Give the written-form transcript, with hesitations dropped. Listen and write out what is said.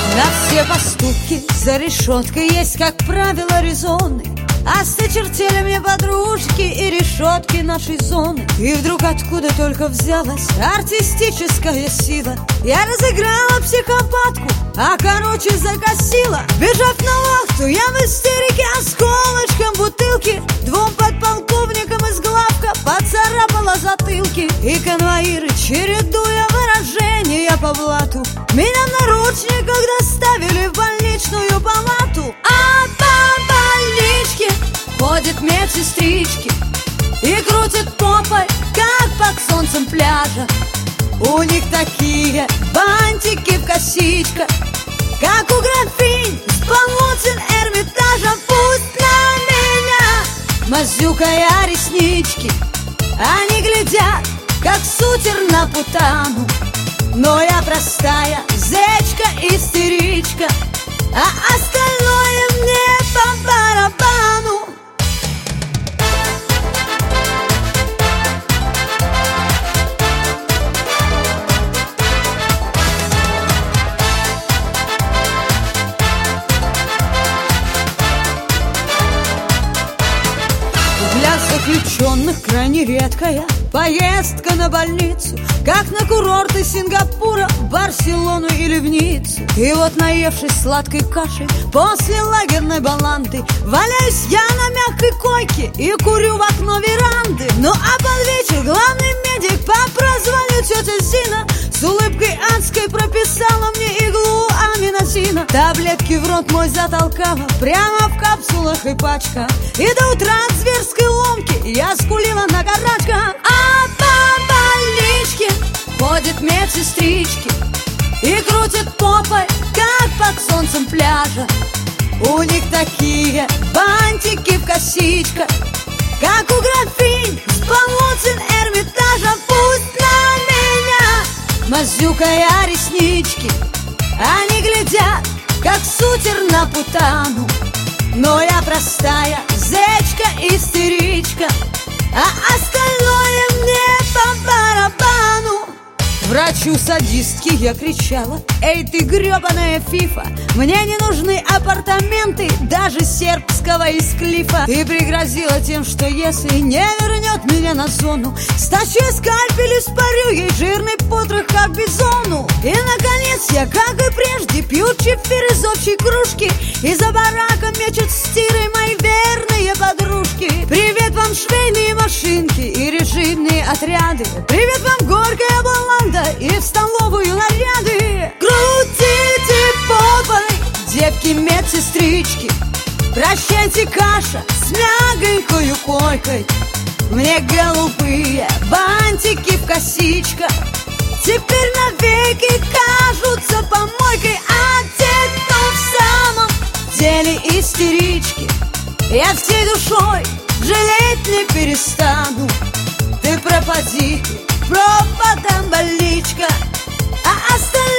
На все поступки за решеткой есть, как правило, резоны. Осточертели мне подружки и решетки нашей зоны. И вдруг откуда только взялась артистическая сила. Я разыграла психопатку, а короче закосила. Бежав на вахту, я в истерике осколочком бутылки двум подполковникам из главка поцарапала затылки. И конвоиры, чередуя выражения по блату, меня в наручниках доставили в больничную палату. А по больничке ходят медсестрички и крутят попой, как под солнцем пляжа. У них такие бантики в косичках, как у графинь с полотен Эрмитажа. Пусть на меня, мазюкая реснички, они глядят, как сутер на путану. Но я простая зечка-истеричка, а остальное мне по барабану. Для заключенных крайне редкая поездка на больницу, как на курорты Сингапура, Барселону или в Ниццу. И вот, наевшись сладкой кашей после лагерной баланды, валяюсь я на мягкой койке и курю в окно веранды. Ну а под вечер главный медик по прозванию тетя Зина с улыбкой адской прописала мне иглу аминозина. Таблетки в рот мой затолкала прямо в капсулах и пачках, и до утра от зверской ломки я скулила на карачках. А по больничке ходят медсестрички и крутят попой, как под солнцем пляжа. У них такие бантики в косичках, как у графинь с полотен Эрмитажа. Пусть на меня, мазюкая реснички, они глядят, как сутер на путану. Но я простая зечка-истеричка, а остальное мне по барабану. Врачу-садистке я кричала: эй ты гребаная фифа, мне не нужны апартаменты даже сербского из клифа. И пригрозила тем, что если не вернет меня на зону, стащу скальпель и спарю ей жирный потрох, как бизону. И наконец я, как и прежде, пью чефир из общей кружки, и за бараком мечут стирой мои верные подружки. Привет вам, швейные машинки и режимные отряды, привет вам, горькая баланда и в столовую наряды. Крутите попой, девки-медсестрички, прощайте, каша с мягонькою койкой. Мне голубые бантики в косичках теперь навеки кажутся помойкой. А те, кто в самом деле истерички, я всей душой жалеть не перестану. Ты пропади, пропадам больничка, а остальное